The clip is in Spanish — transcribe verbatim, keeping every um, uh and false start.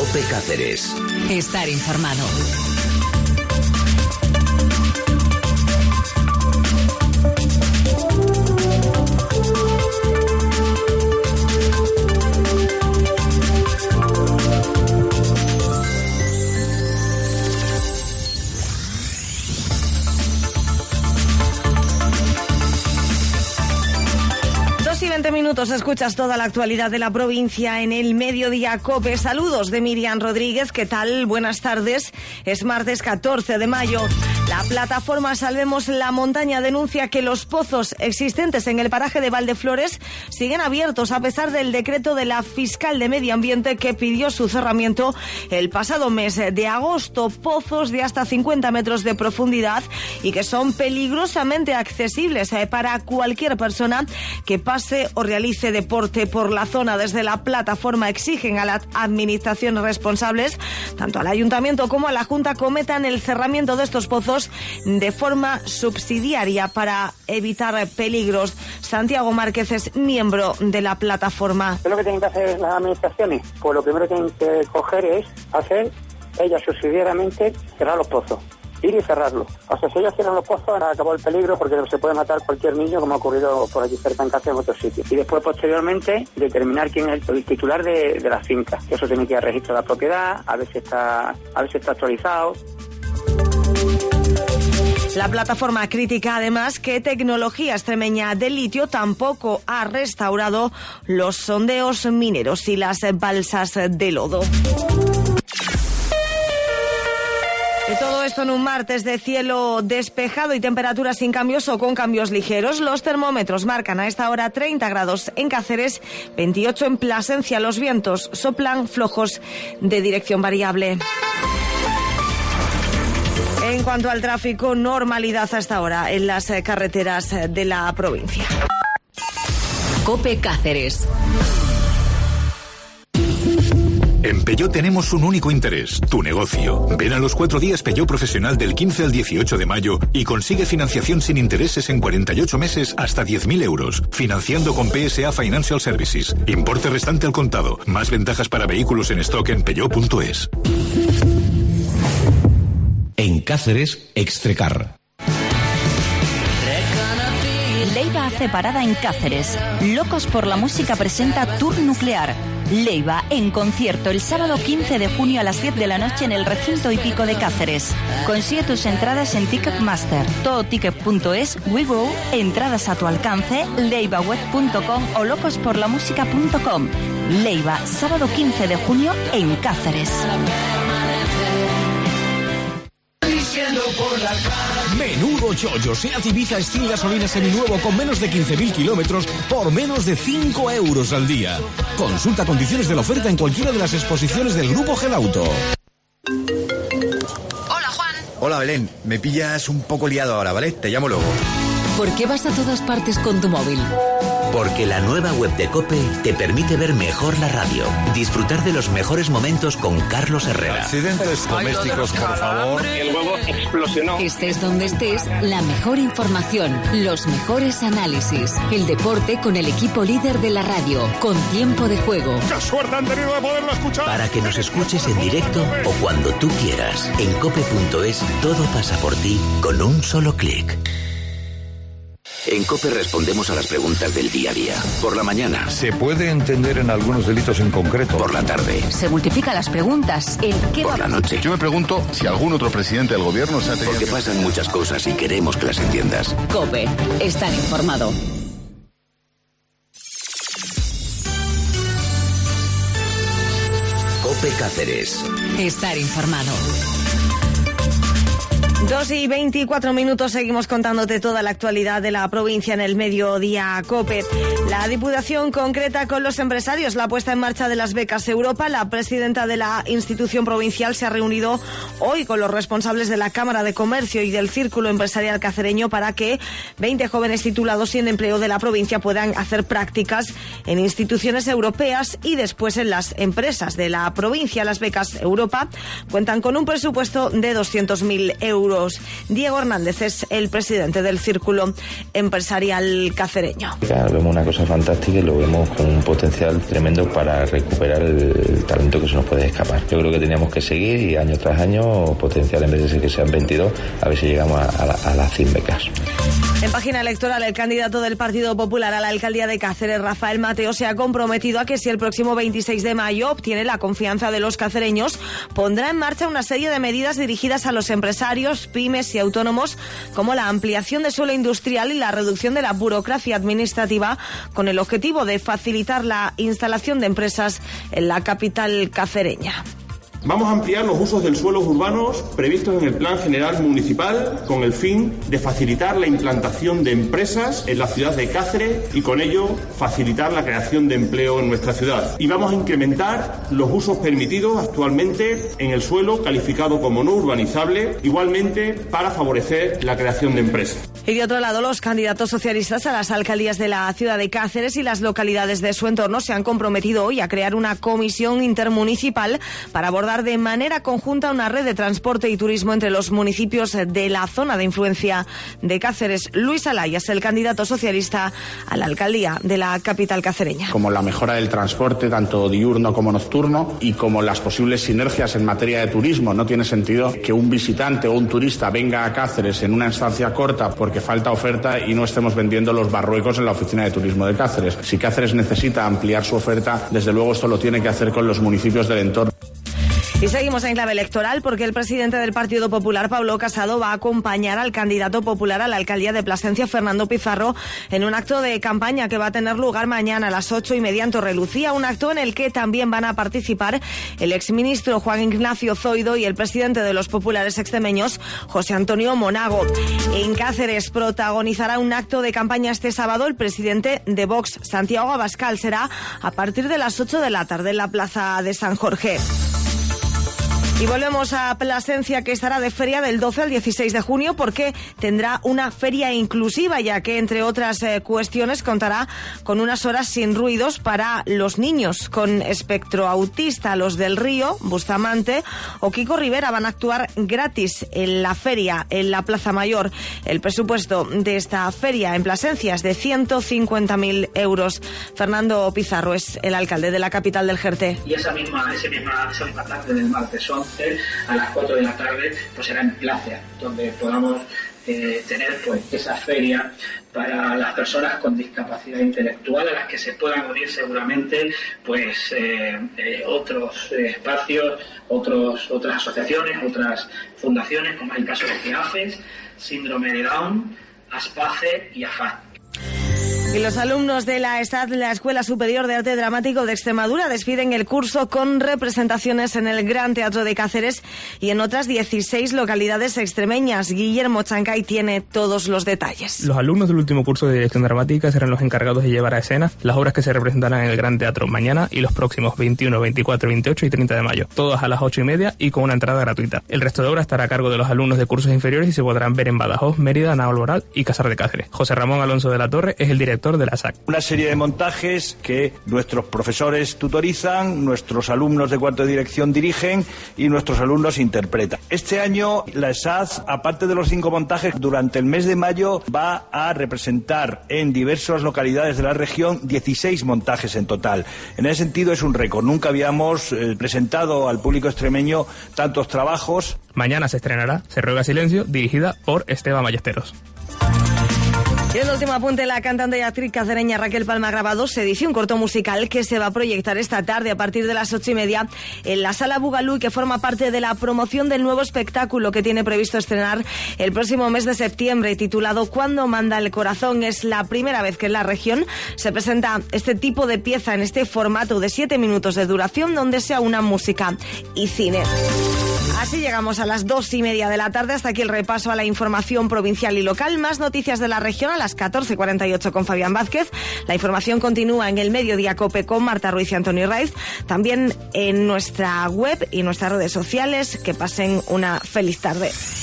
COPE Cáceres. Estar informado. veinte minutos, escuchas toda la actualidad de la provincia en el Mediodía COPE. Saludos de Miriam Rodríguez, ¿qué tal? Buenas tardes. Es martes catorce de mayo. La plataforma Salvemos la Montaña denuncia que los pozos existentes en el paraje de Valdeflores siguen abiertos a pesar del decreto de la fiscal de Medio Ambiente que pidió su cerramiento el pasado mes de agosto. Pozos de hasta cincuenta metros de profundidad y que son peligrosamente accesibles para cualquier persona que pase o realice deporte por la zona. Desde la plataforma exigen a las administraciones responsables, tanto al ayuntamiento como a la Junta, cometan el cerramiento de estos pozos de forma subsidiaria para evitar peligros. Santiago Márquez es miembro de la plataforma. ¿Qué es lo que tienen que hacer las administraciones? Pues lo primero que tienen que coger es hacer ellas subsidiariamente cerrar los pozos. Ir y cerrarlo. O sea, si ellos cierran los pozos, acabó el peligro porque se puede matar cualquier niño, como ha ocurrido por aquí cerca en casa en otros sitios. Y después, posteriormente, determinar quién es el titular de, de la finca. Eso tiene que ir al registro de la propiedad, a ver si está, a ver si está actualizado. La plataforma critica además que Tecnología Extremeña de Litio tampoco ha restaurado los sondeos mineros y las balsas de lodo. Y todo esto en un martes de cielo despejado y temperaturas sin cambios o con cambios ligeros. Los termómetros marcan a esta hora treinta grados en Cáceres, veintiocho en Plasencia. Los vientos soplan flojos de dirección variable. En cuanto al tráfico, normalidad hasta ahora en las carreteras de la provincia. COPE Cáceres. En Peugeot tenemos un único interés, tu negocio. Ven a los cuatro días Peugeot Profesional del quince al dieciocho de mayo y consigue financiación sin intereses en cuarenta y ocho meses hasta diez mil euros. Financiando con P S A Financial Services. Importe restante al contado. Más ventajas para vehículos en stock en peugeot punto es. En Cáceres, Extrecar. Leiva hace parada en Cáceres. Locos por la Música presenta Tour Nuclear. Leiva en concierto el sábado quince de junio a las diez de la noche en el recinto hípico de Cáceres. Consigue tus entradas en Ticketmaster, todoticket punto es, WeGo, entradas a tu alcance, leivaweb punto com o locosporlamusica punto com. Leiva, sábado quince de junio en Cáceres. Menudo chollo, Seat Ibiza Steel gasolina seminuevo con menos de quince mil kilómetros por menos de cinco euros al día. Consulta condiciones de la oferta en cualquiera de las exposiciones del Grupo Gelauto. Hola, Juan. Hola, Belén. Me pillas un poco liado ahora, ¿vale? Te llamo luego. ¿Por qué vas a todas partes con tu móvil? Porque la nueva web de COPE te permite ver mejor la radio, disfrutar de los mejores momentos con Carlos Herrera. Accidentes domésticos, por favor. El huevo explosionó. Estés donde estés, la mejor información, los mejores análisis, el deporte con el equipo líder de la radio, con tiempo de juego. ¡Qué suerte han tenido de poderlo escuchar! Para que nos escuches en directo o cuando tú quieras. En cope punto es todo pasa por ti con un solo clic. En COPE respondemos a las preguntas del día a día. Por la mañana. Se puede entender en algunos delitos en concreto. Por la tarde. Se multiplican las preguntas. ¿El qué Por va? la noche. Yo me pregunto si algún otro presidente del gobierno se ha tenido... Porque pasan muchas cosas y queremos que las entiendas. COPE. Estar informado. COPE Cáceres. Estar informado. Dos y veinticuatro minutos, seguimos contándote toda la actualidad de la provincia en el Mediodía COPE. La Diputación concreta con los empresarios la puesta en marcha de las becas Europa. La presidenta de la institución provincial se ha reunido hoy con los responsables de la Cámara de Comercio y del Círculo Empresarial Cacereño para que veinte jóvenes titulados sin empleo de la provincia puedan hacer prácticas en instituciones europeas y después en las empresas de la provincia. Las becas Europa cuentan con un presupuesto de doscientos mil euros. euros. Diego Hernández es el presidente del Círculo Empresarial Cacereño. Vemos una cosa fantástica y lo vemos con un potencial tremendo para recuperar el talento que se nos puede escapar. Yo creo que teníamos que seguir y año tras año potencial, en vez de ser que sean veintidós, a ver si llegamos a, a, a las cien becas. En página electoral, el candidato del Partido Popular a la alcaldía de Cáceres, Rafael Mateo, se ha comprometido a que si el próximo veintiséis de mayo obtiene la confianza de los cacereños, pondrá en marcha una serie de medidas dirigidas a los empresarios, pymes y autónomos, como la ampliación de suelo industrial y la reducción de la burocracia administrativa, con el objetivo de facilitar la instalación de empresas en la capital cacereña. Vamos a ampliar los usos del suelo urbanos previstos en el Plan General Municipal con el fin de facilitar la implantación de empresas en la ciudad de Cáceres y con ello facilitar la creación de empleo en nuestra ciudad. Y vamos a incrementar los usos permitidos actualmente en el suelo calificado como no urbanizable, igualmente para favorecer la creación de empresas. Y de otro lado, los candidatos socialistas a las alcaldías de la ciudad de Cáceres y las localidades de su entorno se han comprometido hoy a crear una comisión intermunicipal para abordar de manera conjunta una red de transporte y turismo entre los municipios de la zona de influencia de Cáceres. Luis Alaya es el candidato socialista a la alcaldía de la capital cacereña. Como la mejora del transporte, tanto diurno como nocturno, y como las posibles sinergias en materia de turismo. No tiene sentido que un visitante o un turista venga a Cáceres en una estancia corta porque falta oferta y no estemos vendiendo los barruecos en la oficina de turismo de Cáceres. Si Cáceres necesita ampliar su oferta, desde luego esto lo tiene que hacer con los municipios del entorno. Y seguimos en clave electoral porque el presidente del Partido Popular, Pablo Casado, va a acompañar al candidato popular a la alcaldía de Plasencia, Fernando Pizarro, en un acto de campaña que va a tener lugar mañana a las ocho y media en Torrelucía, un acto en el que también van a participar el exministro Juan Ignacio Zoido y el presidente de los populares extremeños, José Antonio Monago. En Cáceres protagonizará un acto de campaña este sábado el presidente de Vox, Santiago Abascal. Será a partir de las ocho de la tarde en la plaza de San Jorge. Y volvemos a Plasencia, que estará de feria del doce al dieciséis de junio porque tendrá una feria inclusiva, ya que, entre otras eh, cuestiones, contará con unas horas sin ruidos para los niños con espectro autista. Los del Río, Bustamante o Kiko Rivera van a actuar gratis en la feria, en la Plaza Mayor. El presupuesto de esta feria en Plasencia es de ciento cincuenta mil euros. Fernando Pizarro es el alcalde de la capital del Jerte. Y esa misma, esa misma, esa misma tarde del martes once, a las cuatro de la tarde, pues será en Plaza, donde podamos eh, tener pues esa feria para las personas con discapacidad intelectual, a las que se puedan unir seguramente pues eh, eh, otros eh, espacios, otros otras asociaciones, otras fundaciones, como es el caso de GEAFES, Síndrome de Down, ASPACE y AFAD. Y los alumnos de la ESAD, la Escuela Superior de Arte Dramático de Extremadura, despiden el curso con representaciones en el Gran Teatro de Cáceres y en otras dieciséis localidades extremeñas. Guillermo Chancay tiene todos los detalles. Los alumnos del último curso de Dirección Dramática serán los encargados de llevar a escena las obras que se representarán en el Gran Teatro mañana y los próximos veintiuno, veinticuatro, veintiocho y treinta de mayo, todas a las ocho y media y con una entrada gratuita. El resto de obras estará a cargo de los alumnos de cursos inferiores y se podrán ver en Badajoz, Mérida, Navalmoral y Casar de Cáceres. José Ramón Alonso de la Torre es el director de la S A C. Una serie de montajes que nuestros profesores tutorizan, nuestros alumnos de cuarto de dirección dirigen y nuestros alumnos interpretan. Este año la E S A D, aparte de los cinco montajes, durante el mes de mayo va a representar en diversas localidades de la región dieciséis montajes en total. En ese sentido es un récord. Nunca habíamos eh, presentado al público extremeño tantos trabajos. Mañana se estrenará Se ruega silencio, dirigida por Esteban Ballesteros. Y el último apunte, la cantante y actriz cacereña Raquel Palma ha grabado su edición corto musical que se va a proyectar esta tarde a partir de las ocho y media en la Sala Bugalú, y que forma parte de la promoción del nuevo espectáculo que tiene previsto estrenar el próximo mes de septiembre, titulado Cuando manda el corazón. Es la primera vez que en la región se presenta este tipo de pieza en este formato de siete minutos de duración, donde se aúna música y cine. Así llegamos a las dos y media de la tarde. Hasta aquí el repaso a la información provincial y local. Más noticias de la región a las catorce cuarenta y ocho con Fabián Vázquez. La información continúa en el Mediodía Cope con Marta Ruiz y Antonio Raiz. También en nuestra web y nuestras redes sociales. Que pasen una feliz tarde.